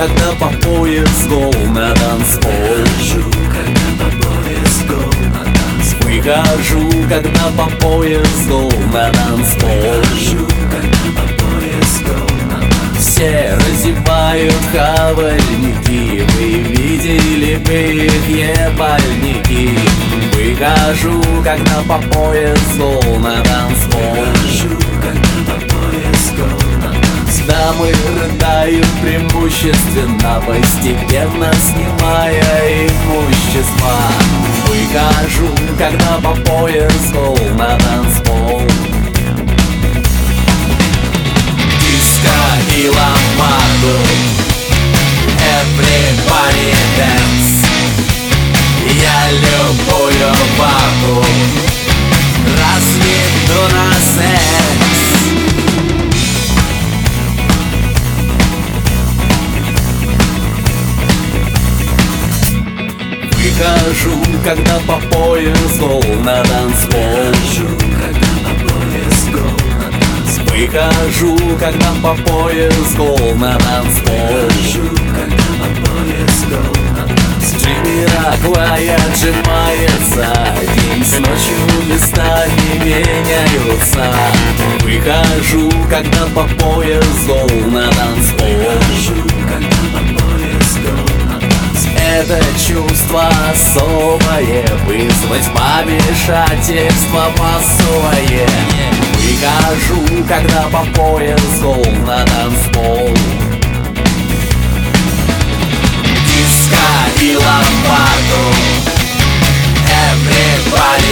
когда по пояс гол на танцпол. Выхожу, когда по пояс гол на танцпол. Все разевают хавальники, вы видели бы их ебальники. Выхожу, когда по пояс гол на танцпол. Дамы рыдают преимущественно, постепенно снимая имущество. Выхожу, когда по пояс гол на танцпол. Диско и ломбарду, everybody dance. Я любую бабу разведу на секс. Выхожу, когда по пояс гол на танцпол. Выхожу, когда по пояс гол на танцпол. Джамироквай отжимается, день с ночью местами меняются. Выхожу, когда по пояс гол на танцпол. Это чувство особое, вызвать помешательство массовое. Выхожу, когда по пояс гол на танцпол. Диско и ломбарду, everybody